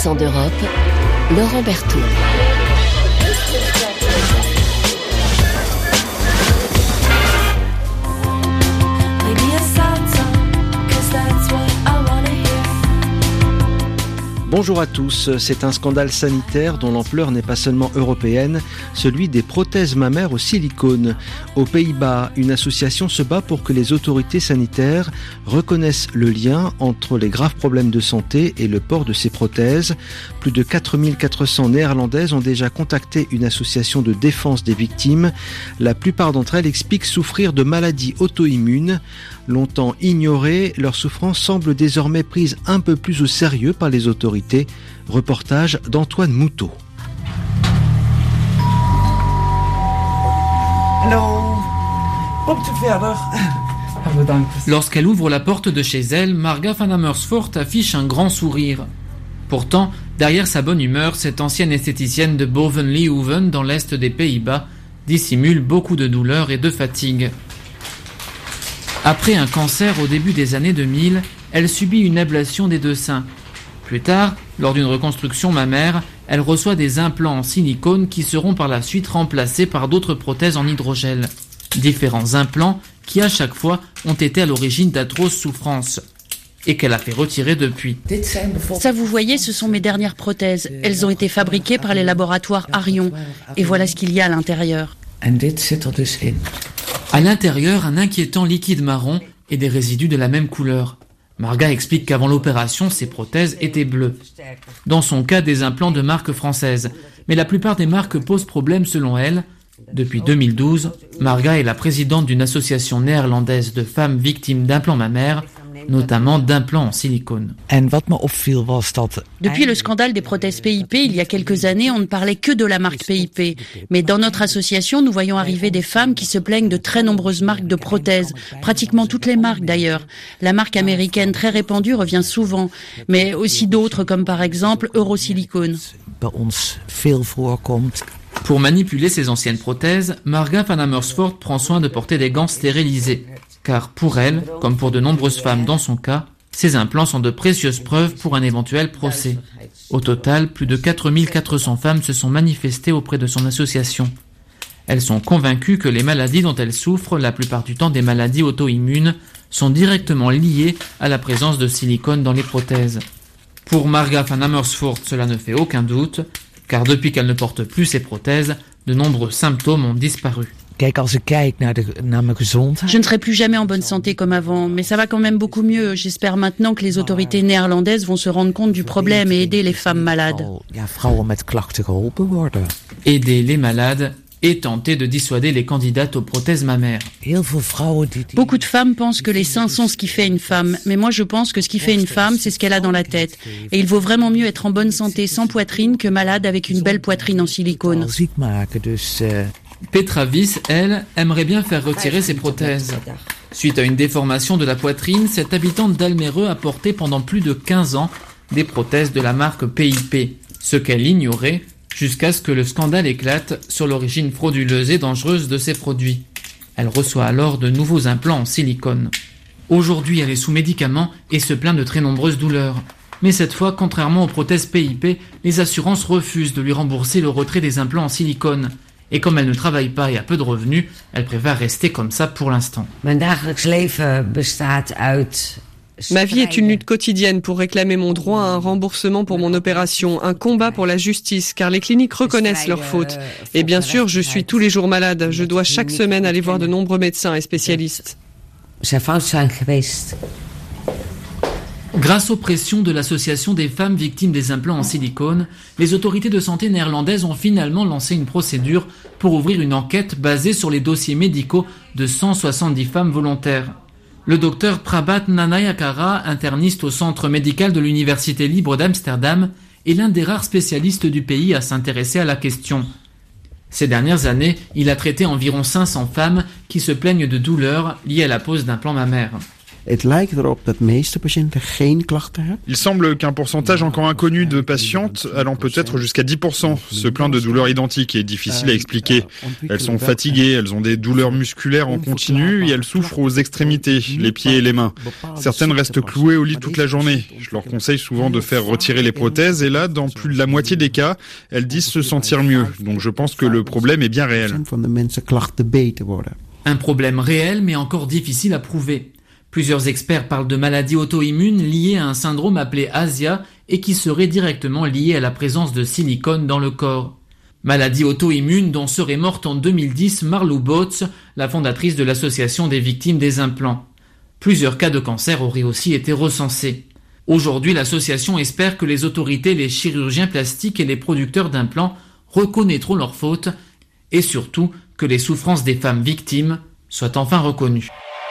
Accent d'Europe, Laurent Berthoud. Bonjour à tous, c'est un scandale sanitaire dont l'ampleur n'est pas seulement européenne, celui des prothèses mammaires au silicone. Aux Pays-Bas, une association se bat pour que les autorités sanitaires reconnaissent le lien entre les graves problèmes de santé et le port de ces prothèses. Plus de 4400 Néerlandaises ont déjà contacté une association de défense des victimes. La plupart d'entre elles expliquent souffrir de maladies auto-immunes. Longtemps ignorées, leur souffrance semble désormais prise un peu plus au sérieux par les autorités. Reportage d'Antoine Moutot. Hallo, komt u verder? Lorsqu'elle ouvre la porte de chez elle, Marga van Amersfoort affiche un grand sourire. Pourtant, derrière sa bonne humeur, cette ancienne esthéticienne de Boven-Leeuwen dans l'est des Pays-Bas dissimule beaucoup de douleur et de fatigue. Après un cancer au début des années 2000, elle subit une ablation des deux seins. Plus tard, lors d'une reconstruction mammaire, elle reçoit des implants en silicone qui seront par la suite remplacés par d'autres prothèses en hydrogel. Différents implants qui à chaque fois ont été à l'origine d'atroces souffrances et qu'elle a fait retirer depuis. Ça, vous voyez, ce sont mes dernières prothèses. Elles ont été fabriquées par les laboratoires Arion. Et voilà ce qu'il y a à l'intérieur. À l'intérieur, un inquiétant liquide marron et des résidus de la même couleur. Marga explique qu'avant l'opération, ses prothèses étaient bleues. Dans son cas, des implants de marque française. Mais la plupart des marques posent problème selon elle. Depuis 2012, Marga est la présidente d'une association néerlandaise de femmes victimes d'implants mammaires, notamment d'implants en silicone. Depuis le scandale des prothèses PIP, il y a quelques années, on ne parlait que de la marque PIP. Mais dans notre association, nous voyons arriver des femmes qui se plaignent de très nombreuses marques de prothèses. Pratiquement toutes les marques d'ailleurs. La marque américaine très répandue revient souvent. Mais aussi d'autres comme par exemple Eurosilicone. Pour manipuler ces anciennes prothèses, Marga van Amersfoort prend soin de porter des gants stérilisés. Car pour elle, comme pour de nombreuses femmes dans son cas, ces implants sont de précieuses preuves pour un éventuel procès. Au total, plus de 4400 femmes se sont manifestées auprès de son association. Elles sont convaincues que les maladies dont elles souffrent, la plupart du temps des maladies auto-immunes, sont directement liées à la présence de silicone dans les prothèses. Pour Marga van Amersfoort, cela ne fait aucun doute, car depuis qu'elle ne porte plus ces prothèses, de nombreux symptômes ont disparu. Je ne serai plus jamais en bonne santé comme avant, mais ça va quand même beaucoup mieux. J'espère maintenant que les autorités néerlandaises vont se rendre compte du problème et aider les femmes malades. Aider les malades et tenter de dissuader les candidates aux prothèses mammaires. Beaucoup de femmes pensent que les seins sont ce qui fait une femme, mais moi je pense que ce qui fait une femme, c'est ce qu'elle a dans la tête. Et il vaut vraiment mieux être en bonne santé sans poitrine que malade avec une belle poitrine en silicone. Petra Wyss, elle, aimerait bien faire retirer ses prothèses. Suite à une déformation de la poitrine, cette habitante d'Almereux a porté pendant plus de 15 ans des prothèses de la marque PIP, ce qu'elle ignorait jusqu'à ce que le scandale éclate sur l'origine frauduleuse et dangereuse de ces produits. Elle reçoit alors de nouveaux implants en silicone. Aujourd'hui, elle est sous médicaments et se plaint de très nombreuses douleurs. Mais cette fois, contrairement aux prothèses PIP, les assurances refusent de lui rembourser le retrait des implants en silicone. Et comme elle ne travaille pas et a peu de revenus, elle préfère rester comme ça pour l'instant. Ma vie est une lutte quotidienne pour réclamer mon droit à un remboursement pour mon opération, un combat pour la justice, car les cliniques reconnaissent leurs fautes. Et bien sûr, je suis tous les jours malade. Je dois chaque semaine aller voir de nombreux médecins et spécialistes. Grâce aux pressions de l'association des femmes victimes des implants en silicone, les autorités de santé néerlandaises ont finalement lancé une procédure pour ouvrir une enquête basée sur les dossiers médicaux de 170 femmes volontaires. Le docteur Prabhat Nanayakara, interniste au centre médical de l'Université libre d'Amsterdam, est l'un des rares spécialistes du pays à s'intéresser à la question. Ces dernières années, il a traité environ 500 femmes qui se plaignent de douleurs liées à la pose d'implants mammaires. Il semble qu'un pourcentage encore inconnu de patientes, allant peut-être jusqu'à 10%, se plaignent de douleurs identiques et difficiles à expliquer. Elles sont fatiguées, elles ont des douleurs musculaires en continu et elles souffrent aux extrémités, les pieds et les mains. Certaines restent clouées au lit toute la journée. Je leur conseille souvent de faire retirer les prothèses et là, dans plus de la moitié des cas, elles disent se sentir mieux. Donc je pense que le problème est bien réel. Un problème réel mais encore difficile à prouver. Plusieurs experts parlent de maladies auto-immunes liées à un syndrome appelé ASIA et qui seraient directement liées à la présence de silicone dans le corps. Maladie auto-immune dont serait morte en 2010 Marlou Botz, la fondatrice de l'association des victimes des implants. Plusieurs cas de cancer auraient aussi été recensés. Aujourd'hui, l'association espère que les autorités, les chirurgiens plastiques et les producteurs d'implants reconnaîtront leurs fautes et surtout que les souffrances des femmes victimes soient enfin reconnues.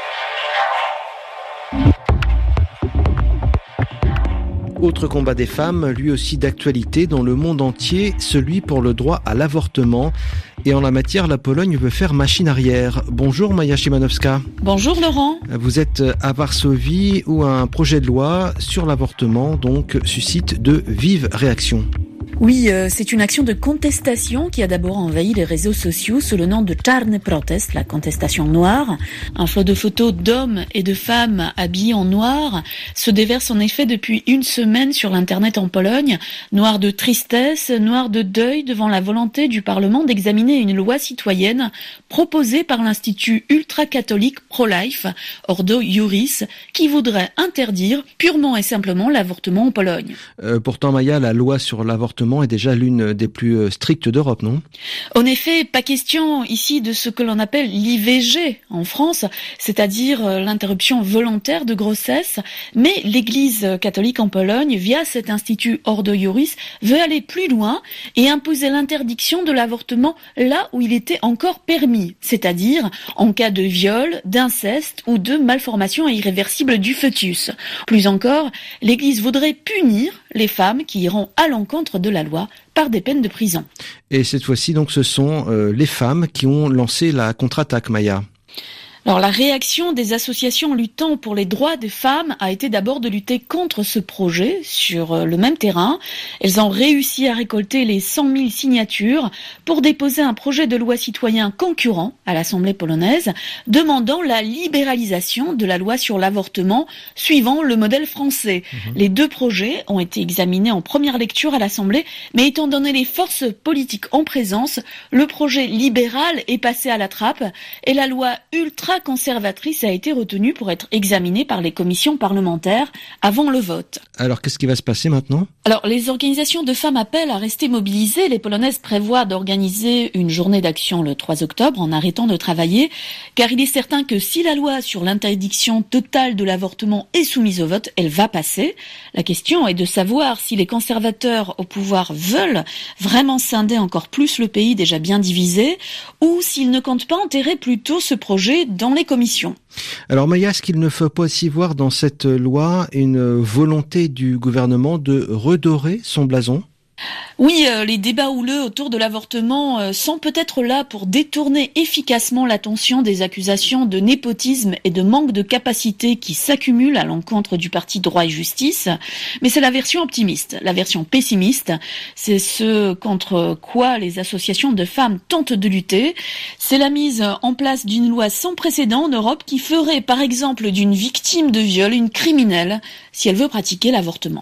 Autre combat des femmes, lui aussi d'actualité dans le monde entier, celui pour le droit à l'avortement. Et en la matière, la Pologne veut faire machine arrière. Bonjour Maja Szymanowska. Bonjour Laurent. Vous êtes à Varsovie où un projet de loi sur l'avortement donc suscite de vives réactions. Oui, c'est une action de contestation qui a d'abord envahi les réseaux sociaux sous le nom de Czarny Protest, la contestation noire. Un flot de photos d'hommes et de femmes habillés en noir se déverse en effet depuis une semaine sur l'internet en Pologne. Noir de tristesse, noir de deuil devant la volonté du Parlement d'examiner une loi citoyenne proposée par l'institut ultra-catholique pro-life, Ordo Iuris, qui voudrait interdire purement et simplement l'avortement en Pologne. Pourtant, Maja, la loi sur l'avortement est déjà l'une des plus strictes d'Europe, non ? En effet, pas question ici de ce que l'on appelle l'IVG en France, c'est-à-dire l'interruption volontaire de grossesse, mais l'Église catholique en Pologne, via cet institut Ordo Iuris, veut aller plus loin et imposer l'interdiction de l'avortement là où il était encore permis, c'est-à-dire en cas de viol, d'inceste ou de malformation irréversible du fœtus. Plus encore, l'Église voudrait punir les femmes qui iront à l'encontre de la loi par des peines de prison. Et cette fois-ci, donc, ce sont les femmes qui ont lancé la contre-attaque, Maja. Alors la réaction des associations luttant pour les droits des femmes a été d'abord de lutter contre ce projet sur le même terrain. Elles ont réussi à récolter les 100 000 signatures pour déposer un projet de loi citoyen concurrent à l'Assemblée polonaise, demandant la libéralisation de la loi sur l'avortement suivant le modèle français. Les deux projets ont été examinés en première lecture à l'Assemblée, mais étant donné les forces politiques en présence, le projet libéral est passé à la trappe et la loi ultra-conservatrice a été retenue pour être examinée par les commissions parlementaires avant le vote. Alors, qu'est-ce qui va se passer maintenant ? Alors, les organisations de femmes appellent à rester mobilisées. Les Polonaises prévoient d'organiser une journée d'action le 3 octobre en arrêtant de travailler, car il est certain que si la loi sur l'interdiction totale de l'avortement est soumise au vote, elle va passer. La question est de savoir si les conservateurs au pouvoir veulent vraiment scinder encore plus le pays déjà bien divisé, ou s'ils ne comptent pas enterrer plutôt ce projet dans les commissions. Alors Maja, est-ce qu'il ne faut pas aussi voir dans cette loi une volonté du gouvernement de redorer son blason ? Oui, les débats houleux autour de l'avortement sont peut-être là pour détourner efficacement l'attention des accusations de népotisme et de manque de capacité qui s'accumulent à l'encontre du parti Droit et Justice. Mais c'est la version optimiste. La version pessimiste, c'est ce contre quoi les associations de femmes tentent de lutter. C'est la mise en place d'une loi sans précédent en Europe qui ferait, par exemple, d'une victime de viol une criminelle si elle veut pratiquer l'avortement.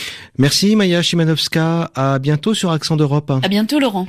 Merci Maja Szymanowska, à bientôt sur Accent d'Europe. À bientôt Laurent.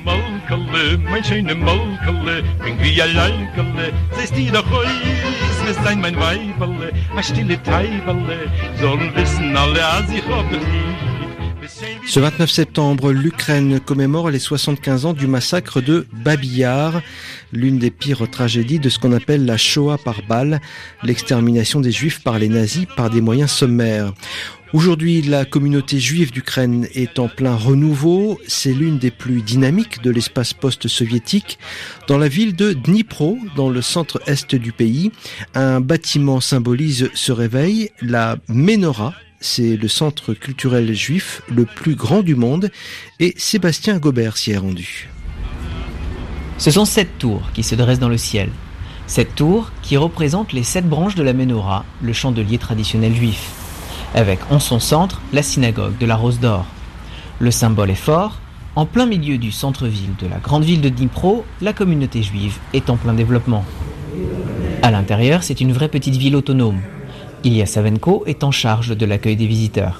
Ce 29 septembre, l'Ukraine commémore les 75 ans du massacre de Babi Yar, l'une des pires tragédies de ce qu'on appelle la Shoah par balle, l'extermination des Juifs par les nazis par des moyens sommaires. Aujourd'hui, la communauté juive d'Ukraine est en plein renouveau. C'est l'une des plus dynamiques de l'espace post-soviétique. Dans la ville de Dnipro, dans le centre-est du pays, un bâtiment symbolise ce réveil, la Menorah. C'est le centre culturel juif le plus grand du monde et Sébastien Gobert s'y est rendu. Ce sont 7 tours qui se dressent dans le ciel. Cette tour qui représente les 7 branches de la Menorah, le chandelier traditionnel juif, avec en son centre la synagogue de la Rose d'Or. Le symbole est fort. En plein milieu du centre-ville de la grande ville de Dnipro, la communauté juive est en plein développement. À l'intérieur, c'est une vraie petite ville autonome. Ilya Savenko est en charge de l'accueil des visiteurs.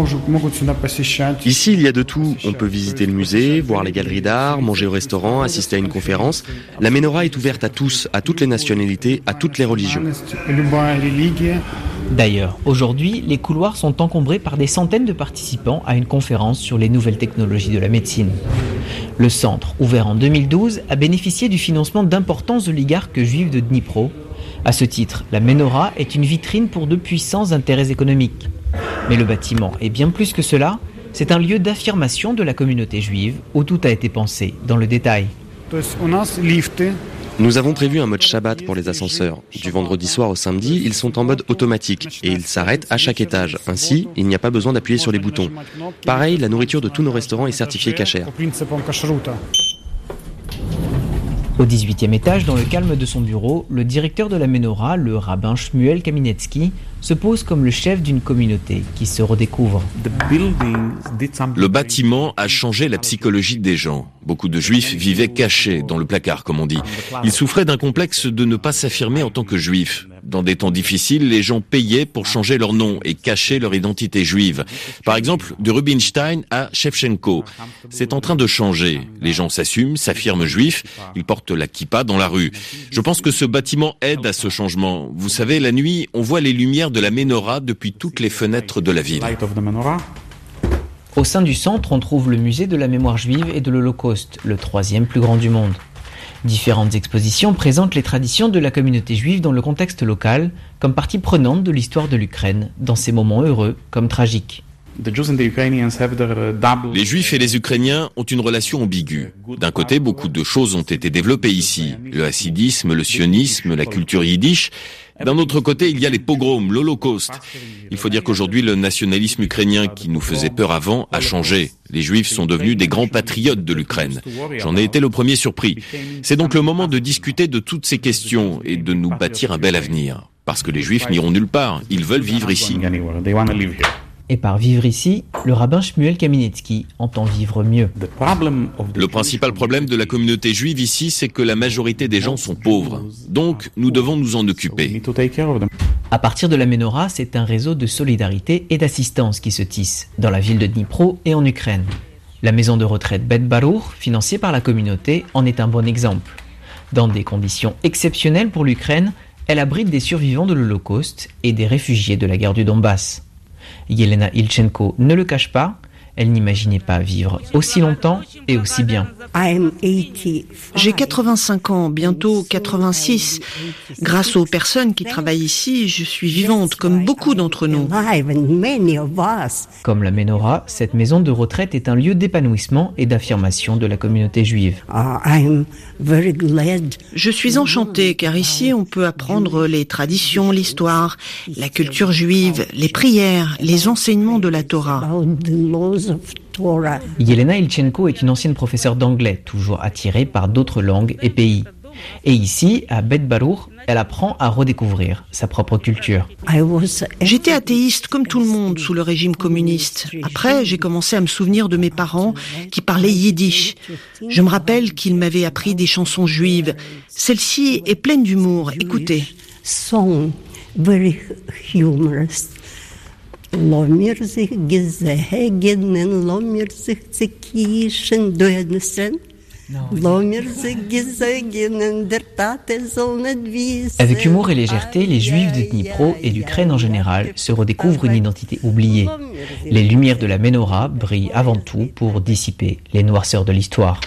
Ici, il y a de tout. On peut visiter le musée, voir les galeries d'art, manger au restaurant, assister à une conférence. La Menorah est ouverte à tous, à toutes les nationalités, à toutes les religions. D'ailleurs, aujourd'hui, les couloirs sont encombrés par des centaines de participants à une conférence sur les nouvelles technologies de la médecine. Le centre, ouvert en 2012, a bénéficié du financement d'importants oligarques juifs de Dnipro. À ce titre, la Menorah est une vitrine pour de puissants intérêts économiques. Mais le bâtiment est bien plus que cela, c'est un lieu d'affirmation de la communauté juive où tout a été pensé dans le détail. Nous avons prévu un mode Shabbat pour les ascenseurs. Du vendredi soir au samedi, ils sont en mode automatique et ils s'arrêtent à chaque étage. Ainsi, il n'y a pas besoin d'appuyer sur les boutons. Pareil, la nourriture de tous nos restaurants est certifiée cachère. Au 18e étage, dans le calme de son bureau, le directeur de la Menorah, le rabbin Shmuel Kaminetsky, se pose comme le chef d'une communauté qui se redécouvre. Le bâtiment a changé la psychologie des gens. Beaucoup de juifs vivaient cachés dans le placard, comme on dit. Ils souffraient d'un complexe de ne pas s'affirmer en tant que juifs. Dans des temps difficiles, les gens payaient pour changer leur nom et cacher leur identité juive. Par exemple, de Rubinstein à Shevchenko. C'est en train de changer. Les gens s'assument, s'affirment juifs. Ils portent la kippa dans la rue. Je pense que ce bâtiment aide à ce changement. Vous savez, la nuit, on voit les lumières de la Menorah depuis toutes les fenêtres de la ville. Au sein du centre, on trouve le musée de la mémoire juive et de l'Holocauste, le 3e plus grand du monde. Différentes expositions présentent les traditions de la communauté juive dans le contexte local, comme partie prenante de l'histoire de l'Ukraine, dans ses moments heureux comme tragiques. Les Juifs et les Ukrainiens ont une relation ambiguë. D'un côté, beaucoup de choses ont été développées ici. Le hassidisme, le sionisme, la culture yiddish. D'un autre côté, il y a les pogroms, l'Holocauste. Il faut dire qu'aujourd'hui, le nationalisme ukrainien qui nous faisait peur avant a changé. Les Juifs sont devenus des grands patriotes de l'Ukraine. J'en ai été le premier surpris. C'est donc le moment de discuter de toutes ces questions et de nous bâtir un bel avenir. Parce que les Juifs n'iront nulle part. Ils veulent vivre ici. Et par vivre ici, le rabbin Shmuel Kaminetsky entend vivre mieux. Le principal problème de la communauté juive ici, c'est que la majorité des gens sont pauvres. Donc, nous devons nous en occuper. À partir de la Menorah, c'est un réseau de solidarité et d'assistance qui se tisse dans la ville de Dnipro et en Ukraine. La maison de retraite Bet Barour, financée par la communauté, en est un bon exemple. Dans des conditions exceptionnelles pour l'Ukraine, elle abrite des survivants de l'Holocauste et des réfugiés de la guerre du Donbass. Yelena Ilchenko ne le cache pas, elle n'imaginait pas vivre aussi longtemps et aussi bien. J'ai 85 ans, bientôt 86. Grâce aux personnes qui travaillent ici, je suis vivante comme beaucoup d'entre nous. Comme la Menorah, cette maison de retraite est un lieu d'épanouissement et d'affirmation de la communauté juive. Je suis enchantée car ici on peut apprendre les traditions, l'histoire, la culture juive, les prières, les enseignements de la Torah. Yelena Ilchenko est une ancienne professeure d'anglais, toujours attirée par d'autres langues et pays. Et ici, à Bet Barour, elle apprend à redécouvrir sa propre culture. J'étais athéiste comme tout le monde sous le régime communiste. Après, j'ai commencé à me souvenir de mes parents qui parlaient yiddish. Je me rappelle qu'ils m'avaient appris des chansons juives. Celle-ci est pleine d'humour. Écoutez. Song, very humorous. Avec humour et légèreté, les Juifs de Dnipro et l'Ukraine en général se redécouvrent une identité oubliée. Les lumières de la Menorah brillent avant tout pour dissiper les noirceurs de l'histoire.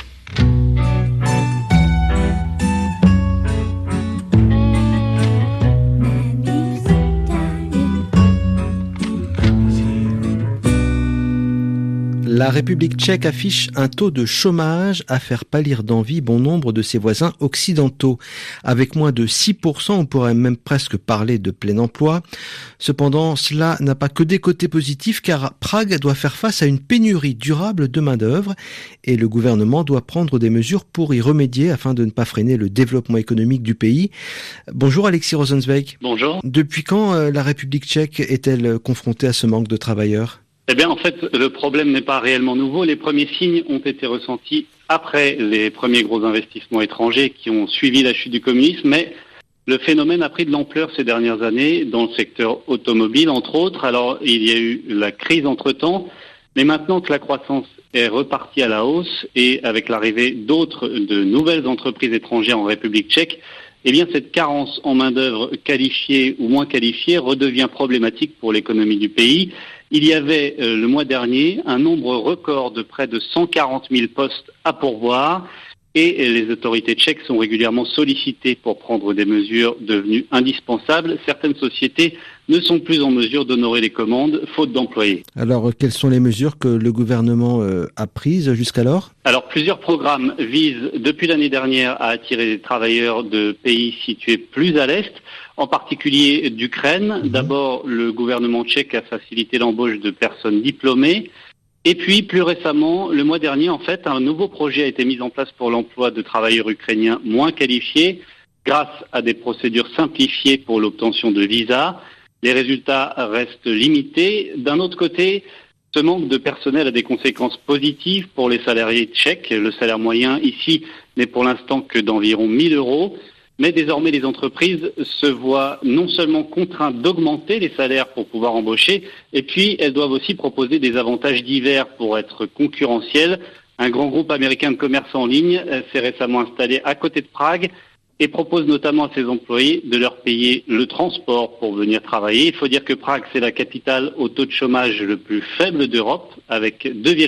La République tchèque affiche un taux de chômage à faire pâlir d'envie bon nombre de ses voisins occidentaux. Avec moins de 6%, on pourrait même presque parler de plein emploi. Cependant, cela n'a pas que des côtés positifs car Prague doit faire face à une pénurie durable de main-d'œuvre et le gouvernement doit prendre des mesures pour y remédier afin de ne pas freiner le développement économique du pays. Bonjour Alexis Rosenzweig. Bonjour. Depuis quand la République tchèque est-elle confrontée à ce manque de travailleurs ? Eh bien, en fait, le problème n'est pas réellement nouveau. Les premiers signes ont été ressentis après les premiers gros investissements étrangers qui ont suivi la chute du communisme, mais le phénomène a pris de l'ampleur ces dernières années dans le secteur automobile, entre autres. Alors, il y a eu la crise entre-temps, mais maintenant que la croissance est repartie à la hausse et avec l'arrivée de nouvelles entreprises étrangères en République tchèque, eh bien, cette carence en main-d'œuvre qualifiée ou moins qualifiée redevient problématique pour l'économie du pays. Il y avait le mois dernier un nombre record de près de 140 000 postes à pourvoir et les autorités tchèques sont régulièrement sollicitées pour prendre des mesures devenues indispensables. Certaines sociétés ne sont plus en mesure d'honorer les commandes, faute d'employés. Alors, quelles sont les mesures que le gouvernement a prises jusqu'alors ? Alors, plusieurs programmes visent, depuis l'année dernière, à attirer des travailleurs de pays situés plus à l'est, en particulier d'Ukraine. D'abord, le gouvernement tchèque a facilité l'embauche de personnes diplômées. Et puis, plus récemment, le mois dernier, en fait, un nouveau projet a été mis en place pour l'emploi de travailleurs ukrainiens moins qualifiés grâce à des procédures simplifiées pour l'obtention de visas. Les résultats restent limités. D'un autre côté, ce manque de personnel a des conséquences positives pour les salariés tchèques. Le salaire moyen ici n'est pour l'instant que d'environ 1 000 euros. Mais désormais, les entreprises se voient non seulement contraintes d'augmenter les salaires pour pouvoir embaucher, et puis elles doivent aussi proposer des avantages divers pour être concurrentielles. Un grand groupe américain de commerce en ligne s'est récemment installé à côté de Prague et propose notamment à ses employés de leur payer le transport pour venir travailler. Il faut dire que Prague, c'est la capitale au taux de chômage le plus faible d'Europe, avec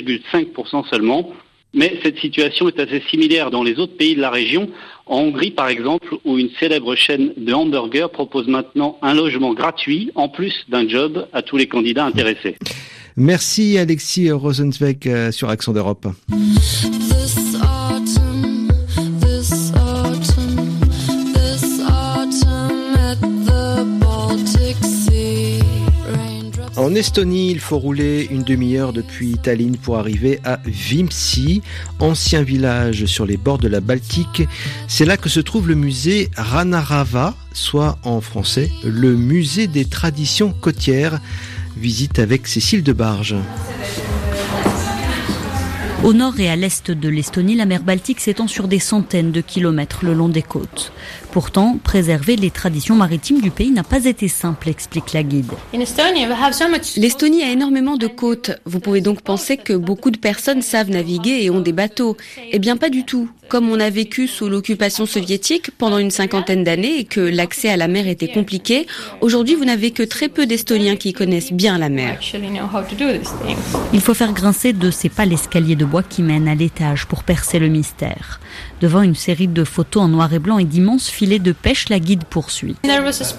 2,5% seulement. Mais cette situation est assez similaire dans les autres pays de la région. En Hongrie, par exemple, où une célèbre chaîne de hamburgers propose maintenant un logement gratuit, en plus d'un job, à tous les candidats intéressés. Merci Alexis Rosenzweig sur Accent d'Europe. En Estonie, il faut rouler une demi-heure depuis Tallinn pour arriver à Viimsi, ancien village sur les bords de la Baltique. C'est là que se trouve le musée Ranarava, soit en français le musée des traditions côtières. Visite avec Cécile Debarge. Au nord et à l'est de l'Estonie, la mer Baltique s'étend sur des centaines de kilomètres le long des côtes. Pourtant, préserver les traditions maritimes du pays n'a pas été simple, explique la guide. L'Estonie a énormément de côtes. Vous pouvez donc penser que beaucoup de personnes savent naviguer et ont des bateaux. Eh bien, pas du tout. Comme on a vécu sous l'occupation soviétique pendant une 50aine d'années et que l'accès à la mer était compliqué, aujourd'hui, vous n'avez que très peu d'Estoniens qui connaissent bien la mer. Il faut faire grincer de ces pas l'escalier de bois qui mène à l'étage pour percer le mystère. Devant une série de photos en noir et blanc et d'immenses filets de pêche, la guide poursuit. Il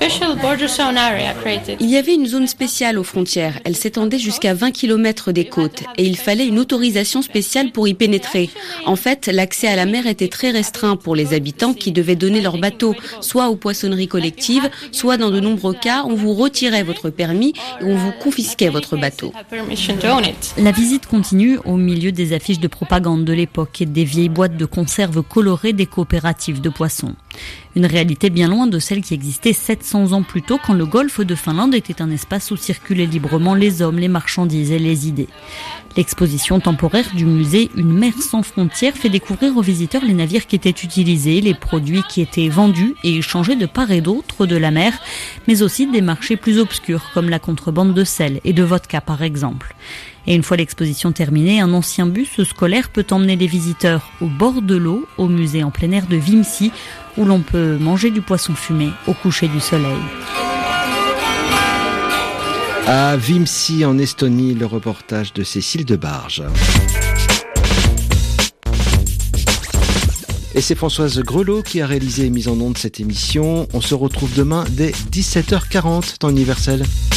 y avait une zone spéciale aux frontières. Elle s'étendait jusqu'à 20 km des côtes et il fallait une autorisation spéciale pour y pénétrer. En fait, l'accès à la mer était très restreint pour les habitants qui devaient donner leur bateau, soit aux poissonneries collectives, soit dans de nombreux cas, on vous retirait votre permis et on vous confisquait votre bateau. La visite continue au milieu des affiches de propagande de l'époque et des vieilles boîtes de conserve colorées des coopératives de poissons. Une réalité bien loin de celle qui existait 700 ans plus tôt quand le golfe de Finlande était un espace où circulaient librement les hommes, les marchandises et les idées. L'exposition temporaire du musée Une mer sans frontières fait découvrir aux visiteurs les navires qui étaient utilisés, les produits qui étaient vendus et échangés de part et d'autre de la mer, mais aussi des marchés plus obscurs comme la contrebande de sel et de vodka par exemple. Et une fois l'exposition terminée, un ancien bus scolaire peut emmener les visiteurs au bord de l'eau, au musée en plein air de Viimsi, où l'on peut manger du poisson fumé au coucher du soleil. À Viimsi, en Estonie, le reportage de Cécile Debarge. Et c'est Françoise Grelot qui a réalisé et mis en onde cette émission. On se retrouve demain dès 17h40, temps universel.